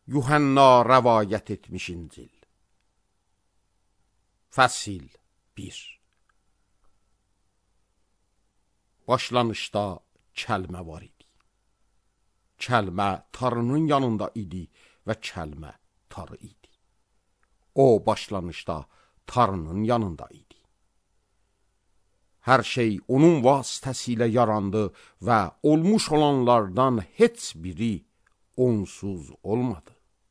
Yuhanna rəvayət etmiş İncil. Fəsil 1. Başlanışda kəlmə var idi. Kəlmə Tanrının yanında idi və kəlmə Tanrı idi. O başlanışda Tanrının yanında idi. Hər şey onun vasitəsilə yarandı və olmuş olanlardan heç biri onsuz olmadı.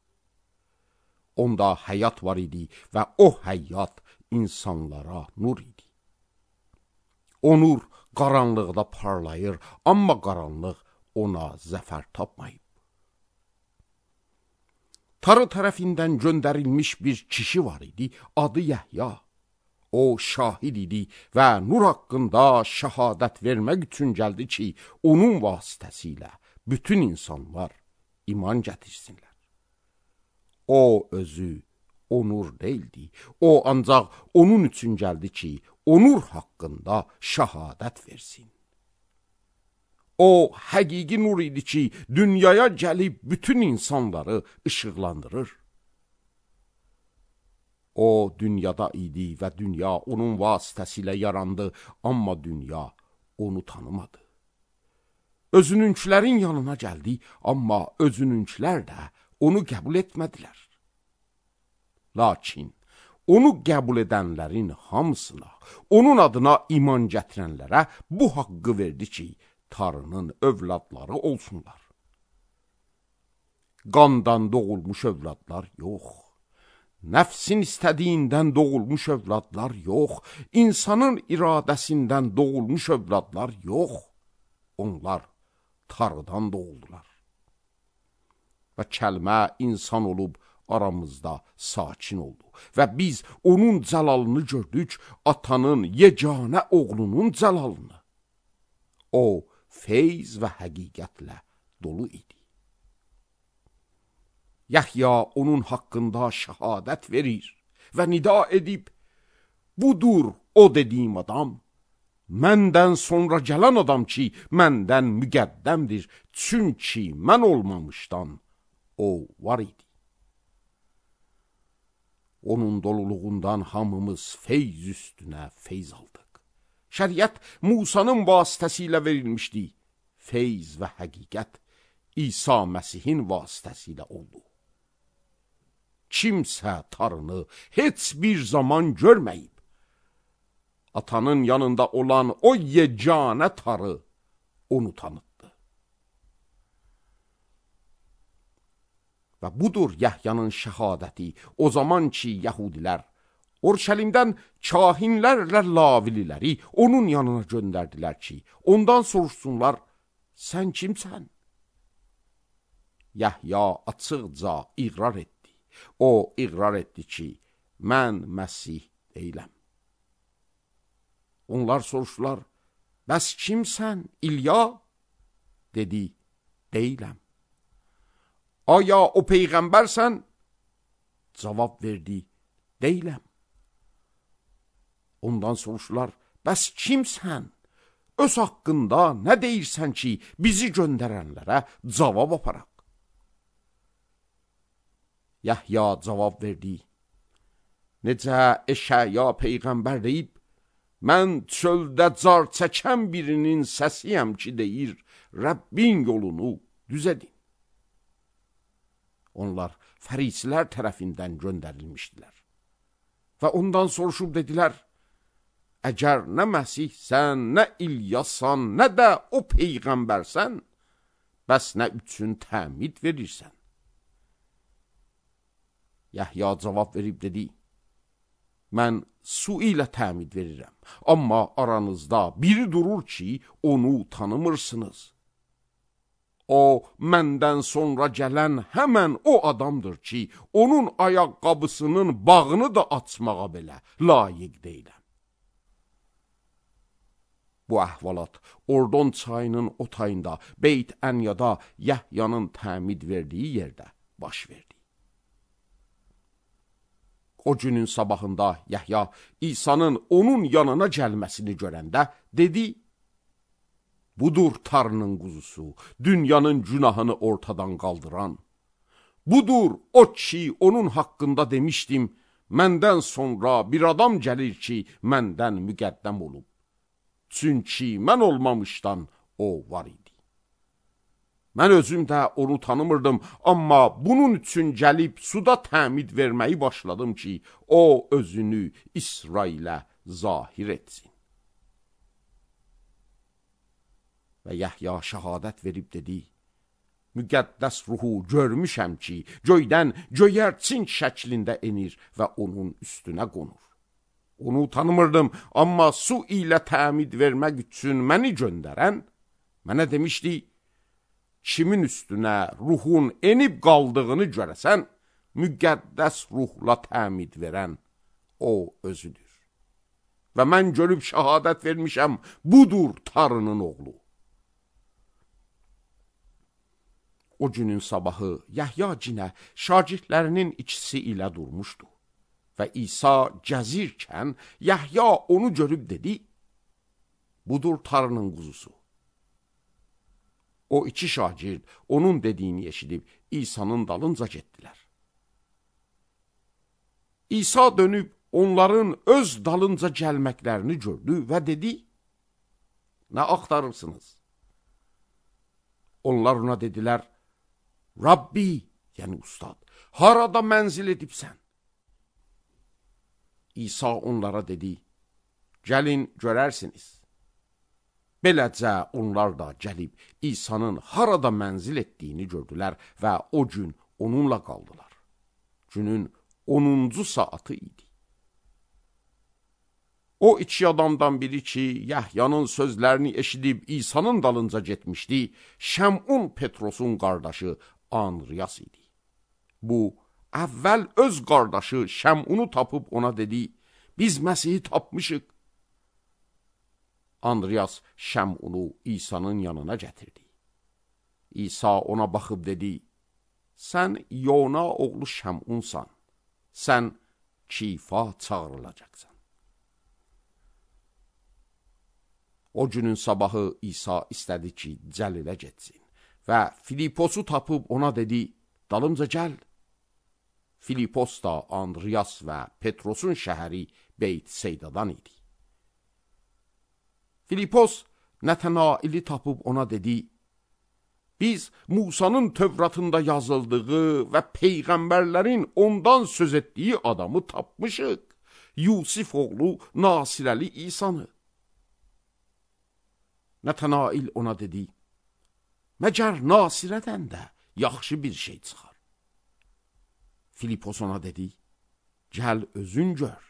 Onda həyat var idi və o həyat insanlara nur idi. O nur qaranlıqda parlayır, amma qaranlıq ona zəfər tapmayıb. Tanrı tərəfindən göndərilmiş bir kişi var idi, adı Yəhya. O şahid idi və nur haqqında şəhadət vermək üçün gəldi ki, onun vasitəsilə bütün insanlar iman gətirsinlər. O özü o nur deyildi. O ancaq onun üçün gəldi ki, o nur haqqında şəhadət versin. O həqiqi nur idi ki, dünyaya gəlib bütün insanları işıqlandırır. O dünyada idi və dünya onun vasitəsilə yarandı, amma dünya onu tanımadı. Özününkilərin yanına gəldi, amma özününkilər də onu qəbul etmədilər. Lakin onu qəbul edənlərin hamısına, onun adına iman gətirənlərə bu haqqı verdi ki, Tanrının övladları olsunlar. Qandan doğulmuş övladlar yox, nəfsin istədiyindən doğulmuş övladlar yox, insanın iradəsindən doğulmuş övladlar yox, onlar Tanrıdan doğuldular. Və kəlmə insan olub aramızda sakin oldu və biz onun cəlalını gördük, atanın yeganə oğlunun cəlalını. O, feyz və həqiqətlə dolu idi. Yəhya onun haqqında şəhadət verir və nida edib, budur o dediyim adam, məndən sonra gələn adam ki, məndən müqəddəmdir, çünki mən olmamışdan o var idi. Onun doluluğundan hamımız feyz üstünə feyz aldıq. Şəriət Musanın vasitəsilə verilmişdi. Feyz və həqiqət İsa Məsihin vasitəsilə oldu. Kimsə Tanrını heç bir zaman görməyib. Atanın yanında olan o yeganə Tanrı onu tanıtdı. Və budur Yəhyanın şəhadəti. O zaman ki, Yəhudilər Urşəlimdən kahinlərlə lavililəri onun yanına göndərdilər ki, ondan soruşsunlar, sən kimsən? Yəhya açıqca iqrar etdi. O iqrar etdi ki, mən Məsih deyiləm. Onlar soruşdular, bəs kimsən, İlya? Dedi, deyiləm. Aya o peyğəmbərsən? Cavab verdi, deyiləm. Ondan soruşdular, bəs kimsən? Öz haqqında nə deyirsən ki, bizi göndərənlərə cavab aparaq? Yəhya cavab verdi, necə Eşaya peyğəmbər deyib, mən çöldə car çəkən birinin səsiyəm ki, deyir, Rəbbin yolunu düz edin. Onlar fərisilər tərəfindən göndərilmişdilər. Və ondan soruşub dedilər, əgər nə Məsihsən, nə İlyasan, nə də o peyğəmbərsən, bəs nə üçün təmid verirsən? Yəhya cavab verib dedi, mən su ilə təmid verirəm, amma aranızda biri durur ki, onu tanımırsınız. O, məndən sonra gələn həmən o adamdır ki, onun ayaqqabısının bağını da açmağa belə layiq deyiləm. Bu əhvalat Ordon çayının o tayında, Beyt Ənyada Yəhyanın təmid verdiyi yerdə baş verdi. O günün sabahında Yəhya İsa'nın onun yanına gəlməsini görəndə dedi, budur Tanrının quzusu, dünyanın günahını ortadan qaldıran. Budur o ki onun haqqında demişdim, məndən sonra bir adam gəlir ki, məndən müqəddəm olub. Çünki mən olmamışdan o var idi. Mən özüm də onu tanımırdım, amma bunun üçün gəlib suda təmid verməyi başladım ki, o özünü İsrailə zahir etsin. Və Yəhya şəhadət verib dedi, müqəddəs ruhu görmüşəm ki, göydən göyərçin şəklində enir və onun üstünə qonur. Onu tanımırdım, amma su ilə təmid vermək üçün məni göndərən mənə demişdi, kimin üstünə ruhun enib qaldığını görəsən, müqəddəs ruhla təmid verən o özüdür. Və mən görüb şəhadət vermişəm, budur Tarının oğlu. O günün sabahı Yəhya cinə şagirdlərinin ikisi ilə durmuşdu. Və İsa gəzirkən Yəhya onu görüb dedi, budur Tarının quzusu. O iki şagird onun dediyini eşidib İsa'nın dalınca getdilər. İsa dönüb onların öz dalınca gəlməklərini gördü və dedi, nə axtarırsınız? Onlar ona dedilər, Rabbi, yəni ustad, harada mənzil edibsən? İsa onlara dedi, gəlin görərsiniz. Beləcə onlar da gəlib İsa'nın harada mənzil etdiyini gördülər və o gün onunla qaldılar. Günün 10-cu saatı idi. O iki adamdan biri ki, Yəhyanın sözlərini eşidib İsa'nın dalınca getmişdi, Şəmun Petrosun qardaşı Andriyas idi. Bu, əvvəl öz qardaşı Şəmunu tapıb ona dedi, biz Məsihi tapmışıq. Andriyas Şəmunu İsa'nın yanına gətirdi. İsa ona baxıb dedi, sən Yona oğlu Şəmunsan, sən Kifa çağırılacaqsan. O günün sabahı İsa istədi ki, Cəlilə getsin və Filiposu tapıb ona dedi, dalımca gəl. Filipos da Andriyas və Petrosun şəhəri Beyt-Seydadan idi. Filipos Nətənaili tapıb ona dedi, biz Musanın Tövratında yazıldığı və peyğəmbərlərin ondan söz etdiyi adamı tapmışıq, Yusif oğlu Nasirəli İsanı. Nətənail ona dedi, məgər Nasirədən də yaxşı bir şey çıxar. Filipos ona dedi, gəl özün gör.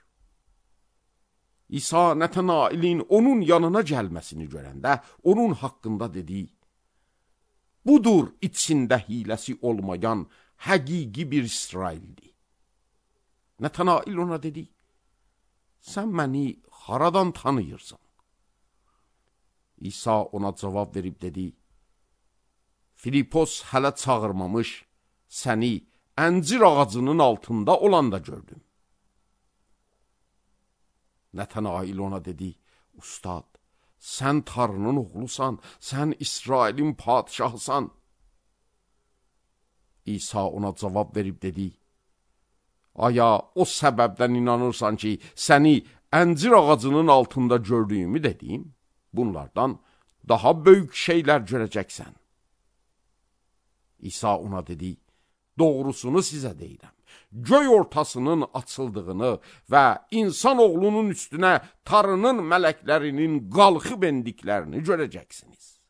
İsa Nətənailin onun yanına gəlməsini görəndə onun haqqında dedi, budur içində hiləsi olmayan həqiqi bir İsraildir. Nətənail ona dedi, sən məni haradan tanıyırsan? İsa ona cavab verib dedi, Filipos hələ çağırmamış, səni əncir ağacının altında olanda gördüm. Nətənail ona dedi, ustad, sən Tarının oğlusan, sən İsrailin padişahısan. İsa ona cavab verib dedi, aya o səbəbdən inanırsan ki, səni əncir ağacının altında gördüyümü dedim, bunlardan daha böyük şeylər görəcəksən. İsa ona dedi, doğrusunu sizə deyirəm. Göy ortasının açıldığını və insan oğlunun üstünə Tarının mələklərinin qalxıb endiklərini görəcəksiniz.